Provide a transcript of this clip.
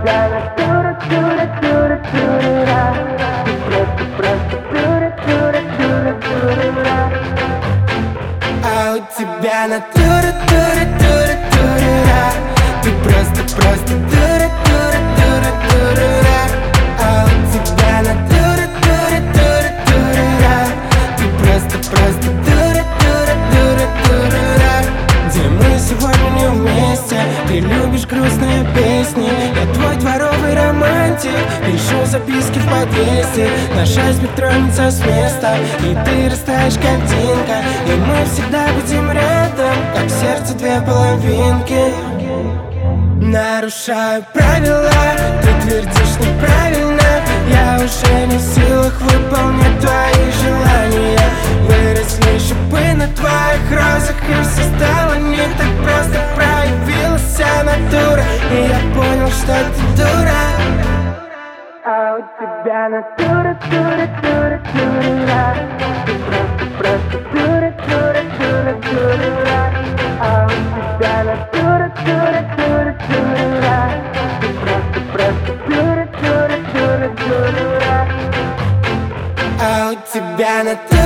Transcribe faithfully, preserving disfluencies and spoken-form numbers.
тебя натура, тура, тура, тура. Ты просто, просто тура, тура, тура, тура. А у тебя натура, тура, тура, тура. Ты просто, просто тура, тура, тура, тура. А у тебя натура, тура, тура, тура. Ты просто, просто тура, тура, тура, тура. Где мы сегодня не вместе? Ты любишь грустные песни. Я твой дворовый романтик. Пишу записки в подъезде. Наша спит тронется с места. И ты растаешь как Динка. И мы всегда будем рядом, как в сердце две половинки. Нарушаю правила, ты твердишь неправильно. Я уже не в силах выполнять твои желания. Выросли шипы на твоих розах, и все стало не так просто. Проявилась вся натура, и я понял, что ты дура. А у тебя натура, тура, тура, тура. Ты просто, просто тура, тура, тура, тура. А у тебя натура, тура, тура, тура. Ты просто, просто тура, тура, тура, тура. А у тебя натура.